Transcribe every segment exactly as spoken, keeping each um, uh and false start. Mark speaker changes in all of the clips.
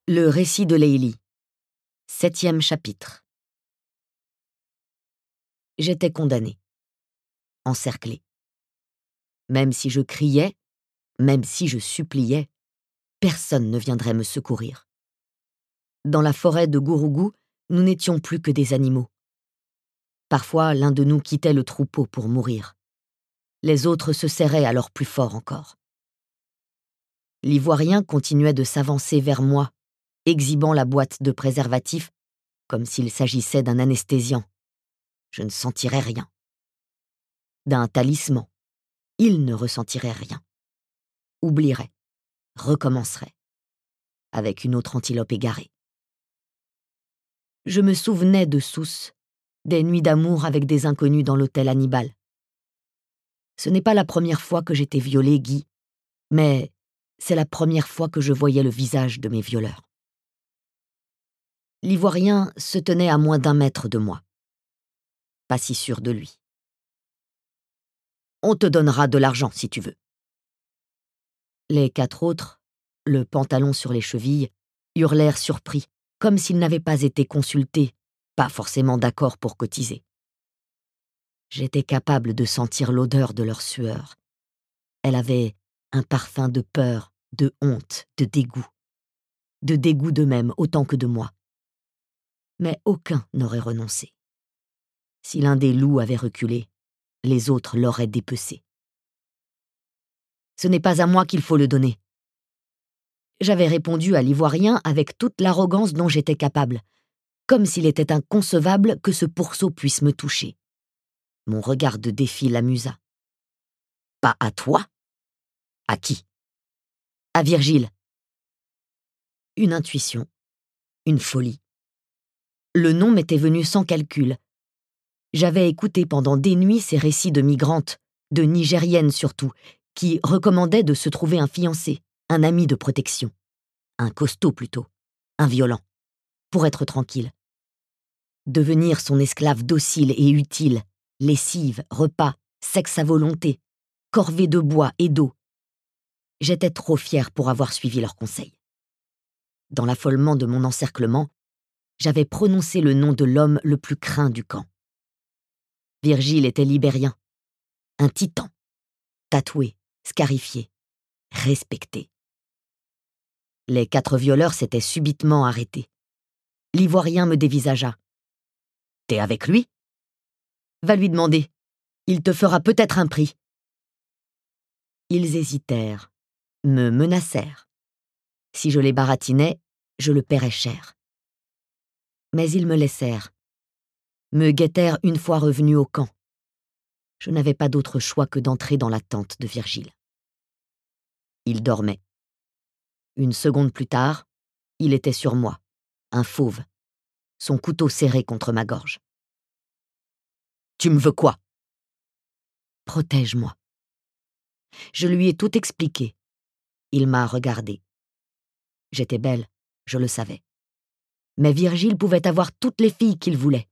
Speaker 1: Le récit de Leili. Septième chapitre. J'étais condamné, encerclé. Même si je criais, même si je suppliais, personne ne viendrait me secourir. Dans la forêt de Gourougou, nous n'étions plus que des animaux. Parfois, l'un de nous quittait le troupeau pour mourir. Les autres se serraient alors plus fort encore. L'Ivoirien continuait de s'avancer vers moi, exhibant la boîte de préservatifs comme s'il s'agissait d'un anesthésiant. Je ne sentirais rien. D'un talisman. Il ne ressentirait rien. Oublierait. Recommencerait. Avec une autre antilope égarée. Je me souvenais de Sousse, des nuits d'amour avec des inconnus dans l'hôtel Hannibal. Ce n'est pas la première fois que j'étais violée, Guy, mais c'est la première fois que je voyais le visage de mes violeurs. L'Ivoirien se tenait à moins d'un mètre de moi. Pas si sûr de lui. On te donnera de l'argent si tu veux. Les quatre autres, le pantalon sur les chevilles, hurlèrent surpris, comme s'ils n'avaient pas été consultés, pas forcément d'accord pour cotiser. J'étais capable de sentir l'odeur de leur sueur. Elle avait un parfum de peur, de honte, de dégoût. De dégoût d'eux-mêmes autant que de moi. Mais aucun n'aurait renoncé. Si l'un des loups avait reculé, les autres l'auraient dépecé. Ce n'est pas à moi qu'il faut le donner. J'avais répondu à l'Ivoirien avec toute l'arrogance dont j'étais capable, comme s'il était inconcevable que ce pourceau puisse me toucher. Mon regard de défi l'amusa. Pas à toi? À qui? À Virgile. Une intuition, une folie. Le nom m'était venu sans calcul. J'avais écouté pendant des nuits ces récits de migrantes, de Nigériennes surtout, qui recommandaient de se trouver un fiancé, un ami de protection. Un costaud plutôt, un violent, pour être tranquille. Devenir son esclave docile et utile, lessive, repas, sexe à volonté, corvée de bois et d'eau. J'étais trop fière pour avoir suivi leurs conseils. Dans l'affolement de mon encerclement, j'avais prononcé le nom de l'homme le plus craint du camp. Virgile était libérien, un titan, tatoué, scarifié, respecté. Les quatre violeurs s'étaient subitement arrêtés. L'Ivoirien me dévisagea. « T'es avec lui ? Va lui demander. Il te fera peut-être un prix. » Ils hésitèrent, me menacèrent. Si je les baratinais, je le paierais cher. Mais ils me laissèrent, me guettèrent une fois revenu au camp. Je n'avais pas d'autre choix que d'entrer dans la tente de Virgile. Il dormait. Une seconde plus tard, il était sur moi, un fauve, son couteau serré contre ma gorge. « Tu me veux quoi ? » ?»« Protège-moi. » Je lui ai tout expliqué. Il m'a regardé. J'étais belle, je le savais. Mais Virgile pouvait avoir toutes les filles qu'il voulait.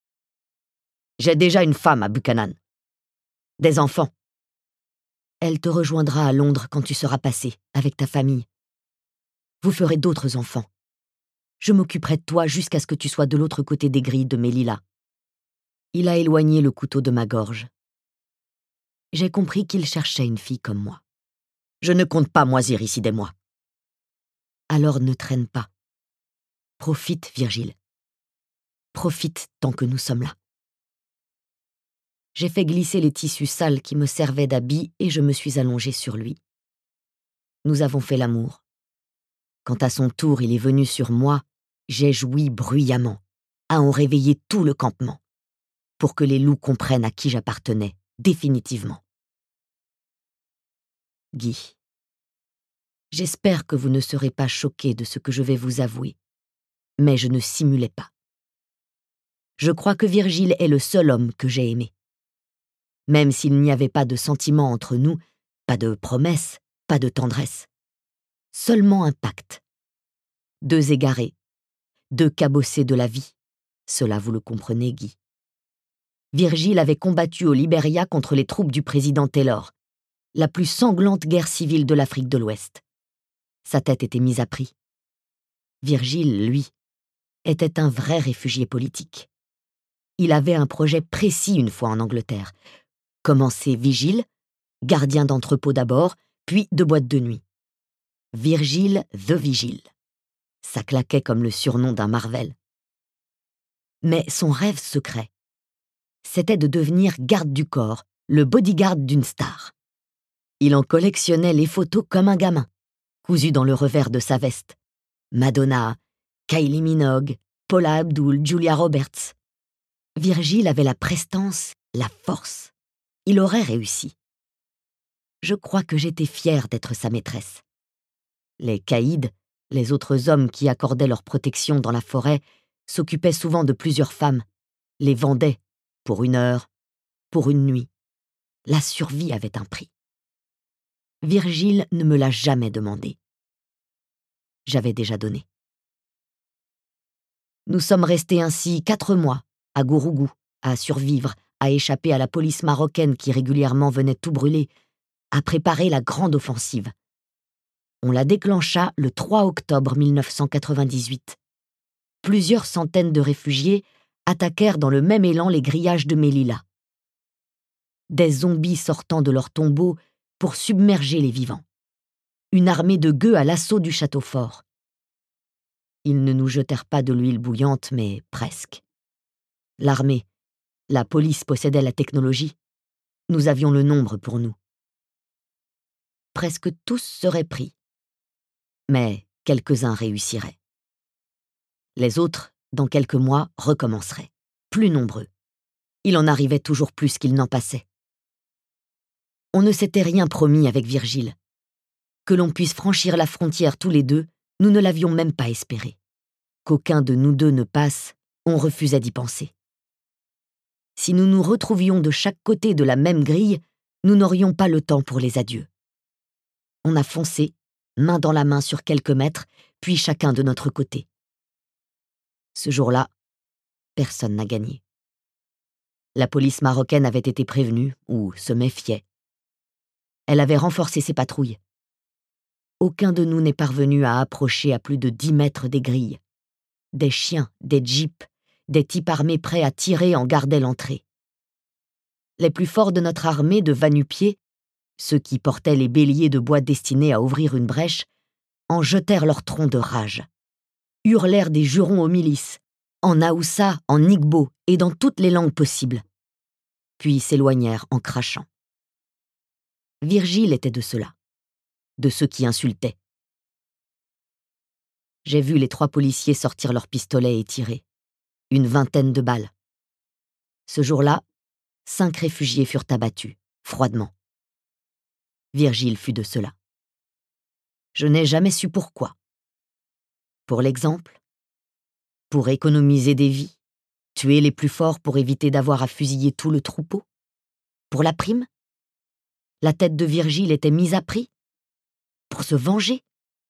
Speaker 1: J'ai déjà une femme à Buchanan. Des enfants. Elle te rejoindra à Londres quand tu seras passé, avec ta famille. Vous ferez d'autres enfants. Je m'occuperai de toi jusqu'à ce que tu sois de l'autre côté des grilles de mes lilas. Il a éloigné le couteau de ma gorge. J'ai compris qu'il cherchait une fille comme moi. Je ne compte pas moisir ici des mois. Alors ne traîne pas. Profite, Virgile. Profite tant que nous sommes là. J'ai fait glisser les tissus sales qui me servaient d'habit et je me suis allongée sur lui. Nous avons fait l'amour. Quand à son tour il est venu sur moi, j'ai joui bruyamment, à en réveiller tout le campement, pour que les loups comprennent à qui j'appartenais, définitivement. Guy, j'espère que vous ne serez pas choqué de ce que je vais vous avouer, mais je ne simulais pas. Je crois que Virgile est le seul homme que j'ai aimé. Même s'il n'y avait pas de sentiment entre nous, pas de promesse, pas de tendresse. Seulement un pacte. Deux égarés, deux cabossés de la vie. Cela vous le comprenez, Guy. Virgile avait combattu au Libéria contre les troupes du président Taylor, la plus sanglante guerre civile de l'Afrique de l'Ouest. Sa tête était mise à prix. Virgile, lui, était un vrai réfugié politique. Il avait un projet précis une fois en Angleterre. Commencer vigile, gardien d'entrepôt d'abord, puis de boîte de nuit. Virgile the Vigile. Ça claquait comme le surnom d'un Marvel. Mais son rêve secret, c'était de devenir garde du corps, le bodyguard d'une star. Il en collectionnait les photos comme un gamin, cousues dans le revers de sa veste. Madonna, Kylie Minogue, Paula Abdul, Julia Roberts. Virgile avait la prestance, la force. Il aurait réussi. Je crois que j'étais fière d'être sa maîtresse. Les caïds, les autres hommes qui accordaient leur protection dans la forêt, s'occupaient souvent de plusieurs femmes, les vendaient pour une heure, pour une nuit. La survie avait un prix. Virgile ne me l'a jamais demandé. J'avais déjà donné. Nous sommes restés ainsi quatre mois, à Gourougou, à survivre, à échapper à la police marocaine qui régulièrement venait tout brûler, à préparer la grande offensive. On la déclencha le trois octobre mille neuf cent quatre-vingt-dix-huit. Plusieurs centaines de réfugiés attaquèrent dans le même élan les grillages de Melilla. Des zombies sortant de leurs tombeaux pour submerger les vivants. Une armée de gueux à l'assaut du château fort. Ils ne nous jetèrent pas de l'huile bouillante, mais presque. L'armée, la police possédait la technologie. Nous avions le nombre pour nous. Presque tous seraient pris. Mais quelques-uns réussiraient. Les autres, dans quelques mois, recommenceraient, plus nombreux. Il en arrivait toujours plus qu'il n'en passait. On ne s'était rien promis avec Virgile. Que l'on puisse franchir la frontière tous les deux, nous ne l'avions même pas espéré. Qu'aucun de nous deux ne passe, on refusait d'y penser. Si nous nous retrouvions de chaque côté de la même grille, nous n'aurions pas le temps pour les adieux. On a foncé, main dans la main sur quelques mètres, puis chacun de notre côté. Ce jour-là, personne n'a gagné. La police marocaine avait été prévenue, ou se méfiait. Elle avait renforcé ses patrouilles. Aucun de nous n'est parvenu à approcher à plus de dix mètres des grilles. Des chiens, des jeeps, des types armés prêts à tirer en gardaient l'entrée. Les plus forts de notre armée de va-nu-pieds, ceux qui portaient les béliers de bois destinés à ouvrir une brèche, en jetèrent leur tronc de rage. Hurlèrent des jurons aux milices, en Haoussa, en Igbo et dans toutes les langues possibles. Puis s'éloignèrent en crachant. Virgile était de ceux-là, de ceux qui insultaient. J'ai vu les trois policiers sortir leurs pistolets et tirer. Une vingtaine de balles. Ce jour-là, cinq réfugiés furent abattus, froidement. Virgile fut de ceux-là. Je n'ai jamais su pourquoi. Pour l'exemple, pour économiser des vies, tuer les plus forts pour éviter d'avoir à fusiller tout le troupeau. Pour la prime, la tête de Virgile était mise à prix. Pour se venger.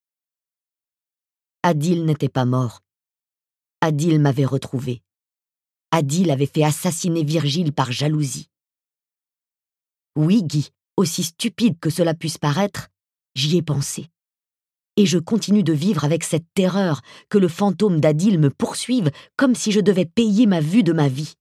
Speaker 1: Adil n'était pas mort. Adil m'avait retrouvé. Adil avait fait assassiner Virgile par jalousie. Oui, Guy, aussi stupide que cela puisse paraître, j'y ai pensé. Et je continue de vivre avec cette terreur que le fantôme d'Adil me poursuive comme si je devais payer ma vue de ma vie.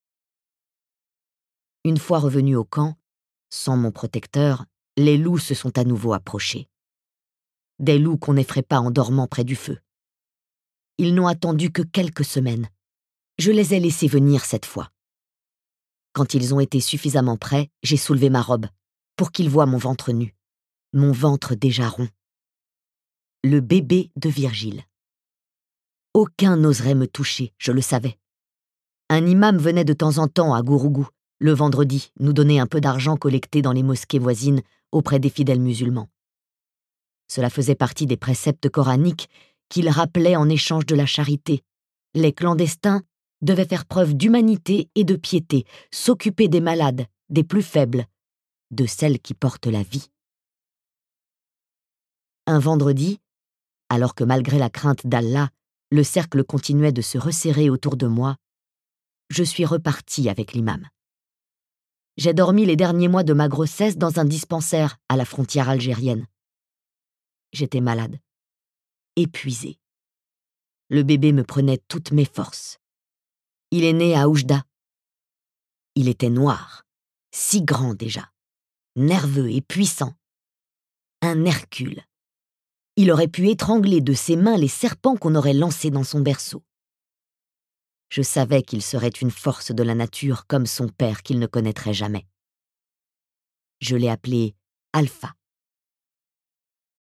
Speaker 1: Une fois revenu au camp, sans mon protecteur, les loups se sont à nouveau approchés. Des loups qu'on n'effraie pas en dormant près du feu. Ils n'ont attendu que quelques semaines. Je les ai laissés venir cette fois. Quand ils ont été suffisamment près, j'ai soulevé ma robe, pour qu'ils voient mon ventre nu, mon ventre déjà rond. Le bébé de Virgile. Aucun n'oserait me toucher, je le savais. Un imam venait de temps en temps à Gourougou, le vendredi, nous donner un peu d'argent collecté dans les mosquées voisines auprès des fidèles musulmans. Cela faisait partie des préceptes coraniques qu'il rappelait en échange de la charité. Les clandestins devaient faire preuve d'humanité et de piété, s'occuper des malades, des plus faibles, de celles qui portent la vie. Un vendredi, alors que malgré la crainte d'Allah, le cercle continuait de se resserrer autour de moi, je suis repartie avec l'imam. J'ai dormi les derniers mois de ma grossesse dans un dispensaire à la frontière algérienne. J'étais malade, épuisée. Le bébé me prenait toutes mes forces. Il est né à Oujda. Il était noir, si grand déjà, nerveux et puissant. Un Hercule. Il aurait pu étrangler de ses mains les serpents qu'on aurait lancés dans son berceau. Je savais qu'il serait une force de la nature comme son père qu'il ne connaîtrait jamais. Je l'ai appelé Alpha.